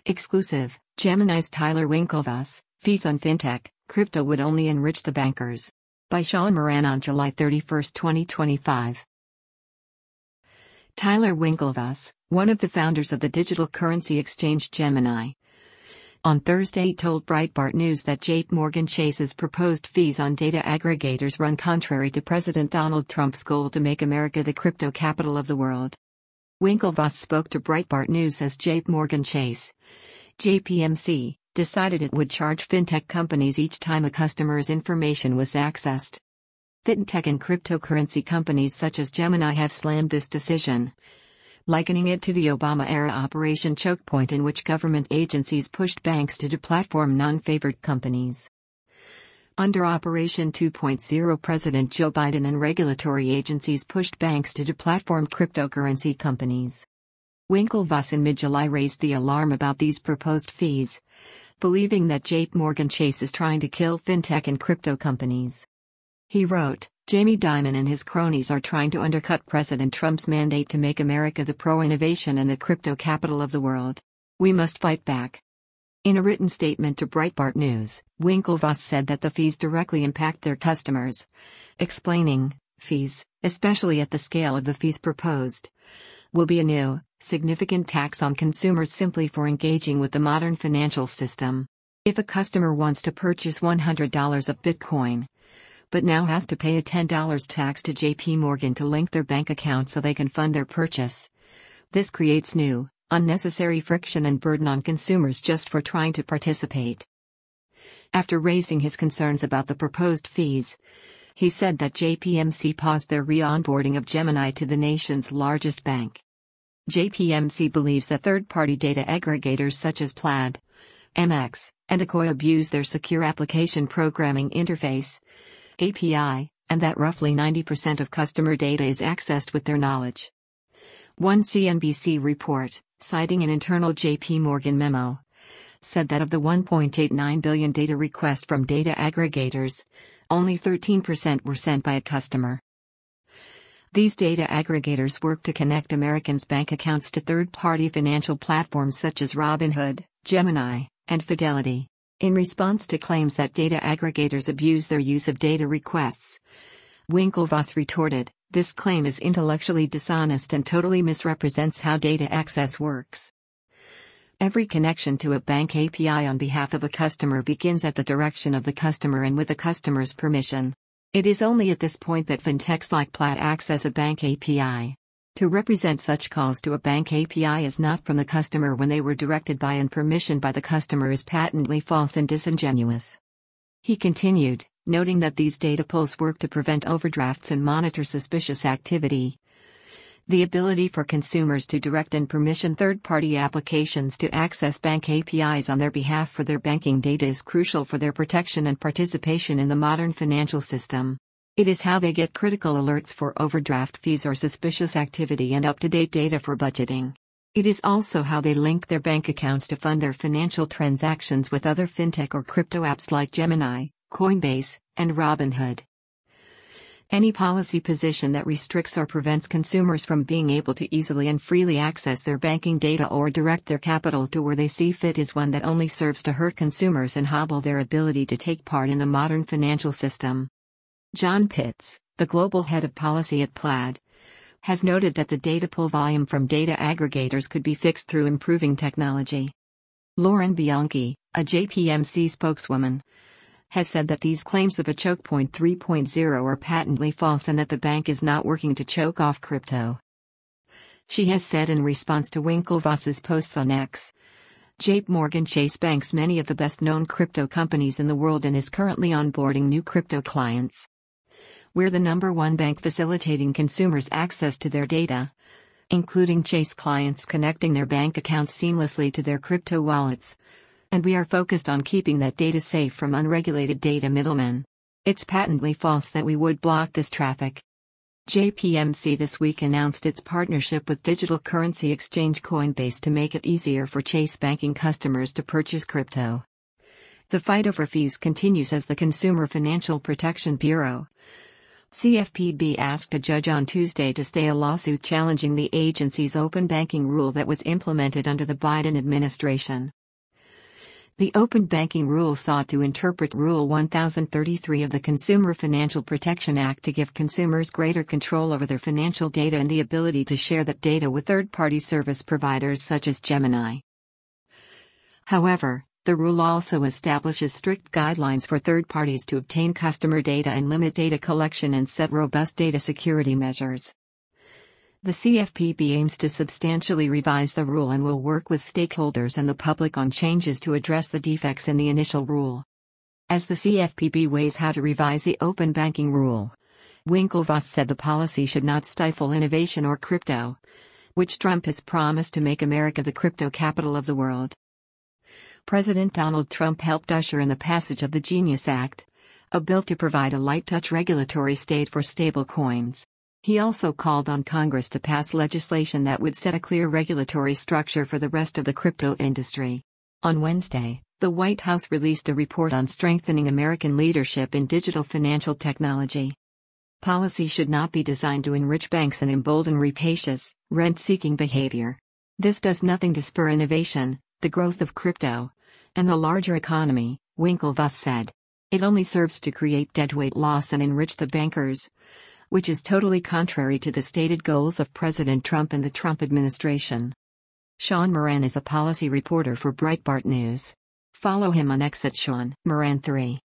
Exclusive, Gemini's Tyler Winklevoss, fees on fintech, crypto would only enrich the bankers. By Sean Moran on July 31, 2025. Tyler Winklevoss, one of the founders of the digital currency exchange Gemini, on Thursday told Breitbart News that JPMorgan Chase's proposed fees on data aggregators run contrary to President Donald Trump's goal to make America the crypto capital of the world. Winklevoss spoke to Breitbart News as JPMorgan Chase, JPMC, decided it would charge fintech companies each time a customer's information was accessed. Fintech and cryptocurrency companies such as Gemini have slammed this decision, likening it to the Obama-era Operation Choke Point, in which government agencies pushed banks to deplatform non-favored companies. Under Operation 2.0, President Joe Biden and regulatory agencies pushed banks to deplatform cryptocurrency companies. Winklevoss in mid-July raised the alarm about these proposed fees, believing that JPMorgan Chase is trying to kill fintech and crypto companies. He wrote, "Jamie Dimon and his cronies are trying to undercut President Trump's mandate to make America the pro-innovation and the crypto capital of the world. We must fight back." In a written statement to Breitbart News, Winklevoss said that the fees directly impact their customers, explaining, "Fees, especially at the scale of the fees proposed, will be a new, significant tax on consumers simply for engaging with the modern financial system. If a customer wants to purchase $100 of Bitcoin, but now has to pay a $10 tax to JP Morgan to link their bank account so they can fund their purchase, this creates new, unnecessary friction and burden on consumers just for trying to participate." After raising his concerns about the proposed fees, he said that JPMC paused their re-onboarding of Gemini to the nation's largest bank. JPMC believes that third-party data aggregators such as Plaid, MX, and Akoya abuse their secure application programming interface (API), and that roughly 90% of customer data is accessed with their knowledge. One CNBC report, citing an internal JP Morgan memo, said that of the 1.89 billion data requests from data aggregators, only 13% were sent by a customer. These data aggregators work to connect Americans' bank accounts to third-party financial platforms such as Robinhood, Gemini, and Fidelity. In response to claims that data aggregators abuse their use of data requests, Winklevoss retorted, "This claim is intellectually dishonest and totally misrepresents how data access works. Every connection to a bank API on behalf of a customer begins at the direction of the customer and with the customer's permission. It is only at this point that fintechs like Plaid access a bank API. To represent such calls to a bank API as not from the customer when they were directed by and permissioned by the customer is patently false and disingenuous." He continued, noting that these data pulls work to prevent overdrafts and monitor suspicious activity. The ability for consumers to direct and permission third-party applications to access bank APIs on their behalf for their banking data is crucial for their protection and participation in the modern financial system. It is how they get critical alerts for overdraft fees or suspicious activity and up-to-date data for budgeting. It is also how they link their bank accounts to fund their financial transactions with other fintech or crypto apps like Gemini, Coinbase, and Robinhood. Any policy position that restricts or prevents consumers from being able to easily and freely access their banking data or direct their capital to where they see fit is one that only serves to hurt consumers and hobble their ability to take part in the modern financial system. John Pitts, the global head of policy at Plaid, has noted that the data pull volume from data aggregators could be fixed through improving technology. Lauren Bianchi, a JPMC spokeswoman, has said that these claims of a choke point 3.0 are patently false and that the bank is not working to choke off crypto. She has said in response to Winklevoss's posts on X, JPMorgan Chase banks many of the best-known crypto companies in the world and is currently onboarding new crypto clients. We're the #1 bank facilitating consumers access to their data, including Chase clients connecting their bank accounts seamlessly to their crypto wallets, and we are focused on keeping that data safe from unregulated data middlemen. It's patently false that we would block this traffic." JPMC this week announced its partnership with digital currency exchange Coinbase to make it easier for Chase banking customers to purchase crypto. The fight over fees continues as the Consumer Financial Protection Bureau, CFPB, asked a judge on Tuesday to stay a lawsuit challenging the agency's open banking rule that was implemented under the Biden administration. The open banking rule sought to interpret Rule 1033 of the Consumer Financial Protection Act to give consumers greater control over their financial data and the ability to share that data with third-party service providers such as Gemini. However, the rule also establishes strict guidelines for third parties to obtain customer data and limit data collection and set robust data security measures. The CFPB aims to substantially revise the rule and will work with stakeholders and the public on changes to address the defects in the initial rule. As the CFPB weighs how to revise the open banking rule, Winklevoss said the policy should not stifle innovation or crypto, which Trump has promised to make America the crypto capital of the world. President Donald Trump helped usher in the passage of the Genius Act, a bill to provide a light-touch regulatory state for stablecoins. He also called on Congress to pass legislation that would set a clear regulatory structure for the rest of the crypto industry. On Wednesday, the White House released a report on strengthening American leadership in digital financial technology. Policy should not be designed to enrich banks and embolden rapacious, rent-seeking behavior. This does nothing to spur innovation, the growth of crypto, and the larger economy, Winklevoss said. It only serves to create deadweight loss and enrich the bankers, which is totally contrary to the stated goals of President Trump and the Trump administration. Sean Moran is a policy reporter for Breitbart News. Follow him on X at Sean Moran 3.